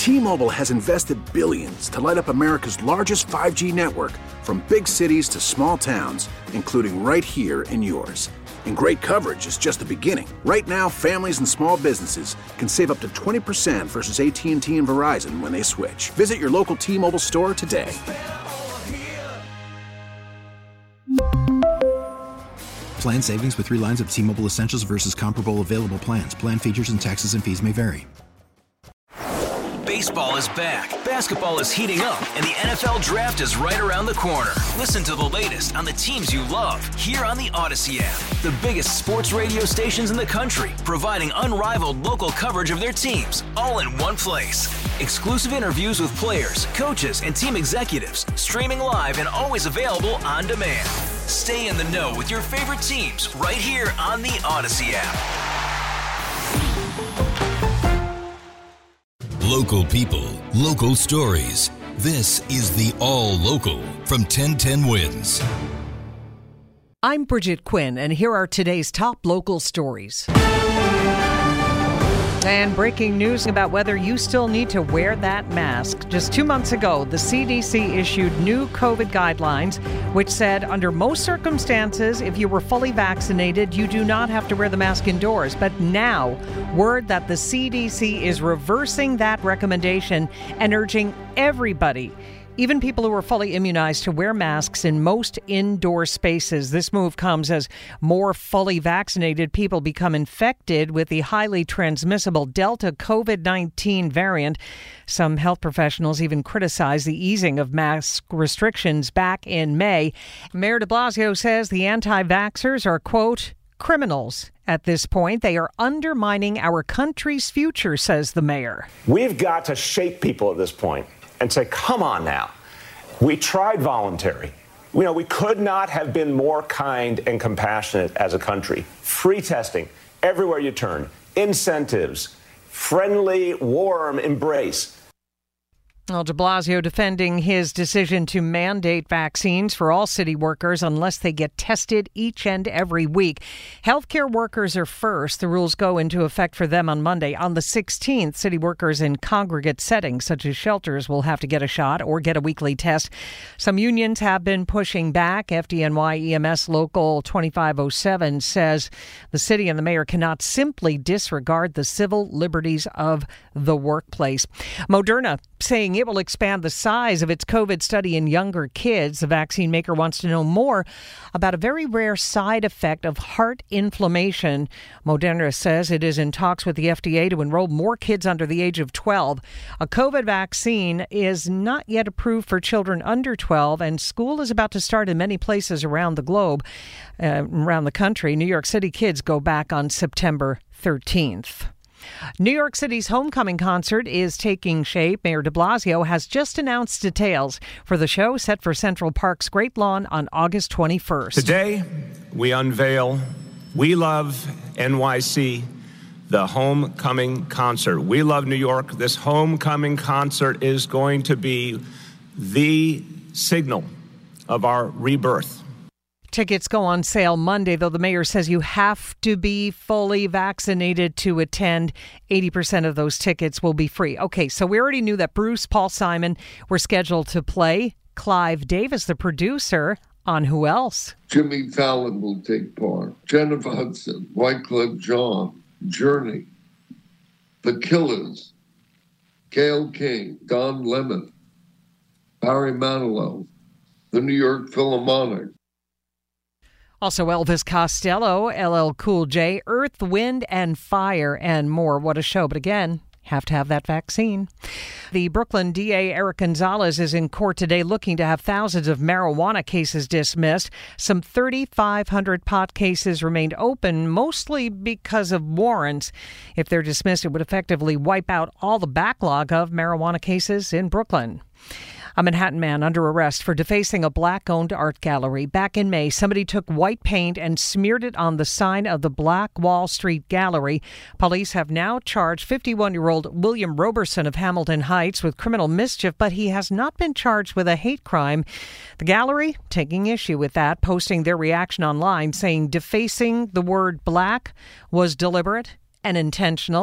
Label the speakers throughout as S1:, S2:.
S1: T-Mobile has invested billions to light up America's largest 5G network, from big cities to small towns, including right here in yours. And great coverage is just the beginning. Right now, families and small businesses can save up to 20% versus AT&T and Verizon when they switch. Visit your local T-Mobile store today.
S2: Plan savings with 3 lines of T-Mobile Essentials versus comparable available plans. Plan features and taxes and fees may vary.
S3: Baseball is back, basketball is heating up, and the NFL Draft is right around the corner. Listen to the latest on the teams you love here on the Odyssey app. The biggest sports radio stations in the country, providing unrivaled local coverage of their teams, all in one place. Exclusive interviews with players, coaches, and team executives, streaming live and always available on demand. Stay in the know with your favorite teams right here on the Odyssey app.
S4: Local people, local stories. This is the All Local from 1010 Wins.
S5: I'm Bridget Quinn, and here are today's top local stories. And breaking news about whether you still need to wear that mask. Just 2 months ago, the CDC issued new COVID guidelines, which said under most circumstances, if you were fully vaccinated, you do not have to wear the mask indoors. But now, word that the CDC is reversing that recommendation and urging everybody, even people who are fully immunized, to wear masks in most indoor spaces. This move comes as more fully vaccinated people become infected with the highly transmissible Delta COVID-19 variant. Some health professionals even criticize the easing of mask restrictions back in May. Mayor de Blasio says the anti-vaxxers are, quote, criminals. At this point, they are undermining our country's future, says the mayor.
S6: We've got to shake people at this point and say, come on now. We tried voluntary. We could not have been more kind and compassionate as a country. Free testing everywhere you turn, incentives, friendly, warm embrace.
S5: Well, de Blasio defending his decision to mandate vaccines for all city workers unless they get tested each and every week. Healthcare workers are first. The rules go into effect for them on Monday. On the 16th, city workers in congregate settings, such as shelters, will have to get a shot or get a weekly test. Some unions have been pushing back. FDNY EMS Local 2507 says the city and the mayor cannot simply disregard the civil liberties of the workplace. Moderna saying it will expand the size of its COVID study in younger kids. The vaccine maker wants to know more about a very rare side effect of heart inflammation. Moderna says it is in talks with the FDA to enroll more kids under the age of 12. A COVID vaccine is not yet approved for children under 12, and school is about to start in many places around the globe, around the country. New York City kids go back on September 13th. New York City's homecoming concert is taking shape. Mayor de Blasio has just announced details for the show set for Central Park's Great Lawn on August 21st.
S6: Today, we unveil We Love NYC, the homecoming concert. We love New York. This homecoming concert is going to be the signal of our rebirth.
S5: Tickets go on sale Monday, though the mayor says you have to be fully vaccinated to attend. 80% of those tickets will be free. Okay, so we already knew that Bruce, Paul Simon were scheduled to play. Clive Davis, the producer, on who else?
S7: Jimmy Fallon will take part. Jennifer Hudson, Wyclef Jean, Journey, The Killers, Gayle King, Don Lemon, Barry Manilow, the New York Philharmonic.
S5: Also Elvis Costello, LL Cool J, Earth, Wind, and Fire, and more. What a show. But again, have to have that vaccine. The Brooklyn DA Eric Gonzalez is in court today looking to have thousands of marijuana cases dismissed. Some 3,500 pot cases remained open, mostly because of warrants. If they're dismissed, it would effectively wipe out all the backlog of marijuana cases in Brooklyn. A Manhattan man under arrest for defacing a black-owned art gallery. Back in May, somebody took white paint and smeared it on the sign of the Black Wall Street Gallery. Police have now charged 51-year-old William Roberson of Hamilton Heights with criminal mischief, but he has not been charged with a hate crime. The gallery taking issue with that, posting their reaction online, saying defacing the word black was deliberate and intentional,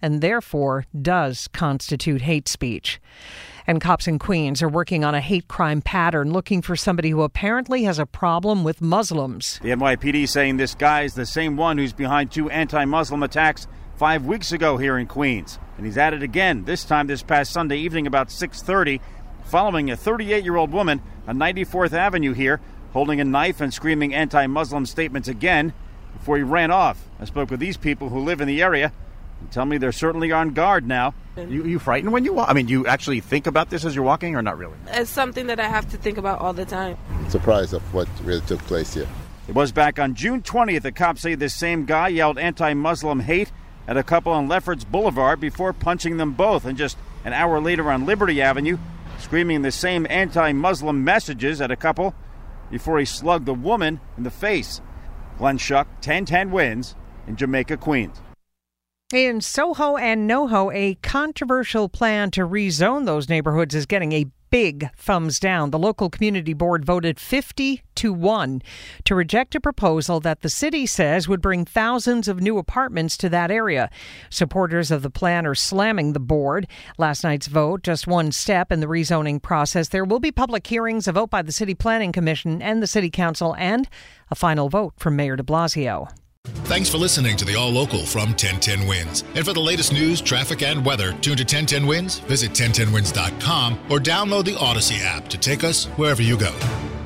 S5: and therefore does constitute hate speech. And cops in Queens are working on a hate crime pattern, looking for somebody who apparently has a problem with Muslims.
S8: The NYPD saying this guy is the same one who's behind 2 anti-Muslim attacks 5 weeks ago here in Queens. And he's at it again, this time this past Sunday evening about 6:30, following a 38-year-old woman on 94th Avenue here, holding a knife and screaming anti-Muslim statements again before he ran off. I spoke with these people who live in the area and tell me they're certainly on guard now.
S9: You frightened when you walk? I mean, you actually think about this as you're walking or not really?
S10: It's something that I have to think about all the time.
S11: Surprised of what really took place here.
S8: It was back on June 20th. The cops say this same guy yelled anti-Muslim hate at a couple on Lefferts Boulevard before punching them both. And just an hour later on Liberty Avenue, screaming the same anti-Muslim messages at a couple before he slugged the woman in the face. Glenn Schuck, 1010 Wins in Jamaica, Queens.
S5: In Soho and NoHo, a controversial plan to rezone those neighborhoods is getting a big thumbs down. The local community board voted 50-1 to reject a proposal that the city says would bring thousands of new apartments to that area. Supporters of the plan are slamming the board. Last night's vote, just one step in the rezoning process. There will be public hearings, a vote by the City Planning Commission and the City Council, and a final vote from Mayor de Blasio.
S12: Thanks for listening to the All Local from 1010 Wins. And for the latest news, traffic, and weather, tune to 1010 Wins, visit 1010wins.com, or download the Odyssey app to take us wherever you go.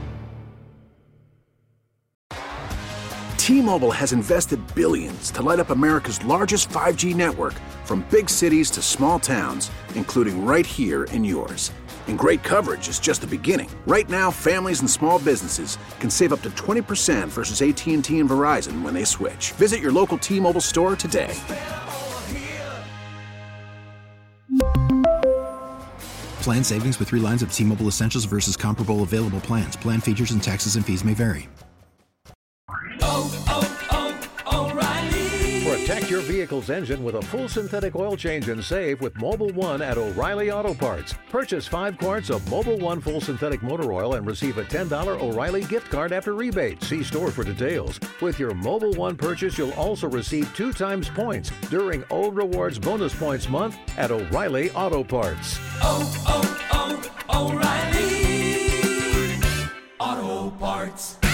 S1: T-Mobile has invested billions to light up America's largest 5G network, from big cities to small towns, including right here in yours. And great coverage is just the beginning. Right now, families and small businesses can save up to 20% versus AT&T and Verizon when they switch. Visit your local T-Mobile store today.
S2: Plan savings with 3 lines of T-Mobile Essentials versus comparable available plans. Plan features and taxes and fees may vary.
S13: Protect your vehicle's engine with a full synthetic oil change and save with Mobil 1 at O'Reilly Auto Parts. Purchase 5 quarts of Mobil 1 full synthetic motor oil and receive a $10 O'Reilly gift card after rebate. See store for details. With your Mobil 1 purchase, you'll also receive 2 times points during O Rewards Bonus Points Month at O'Reilly Auto Parts.
S14: O'Reilly Auto Parts.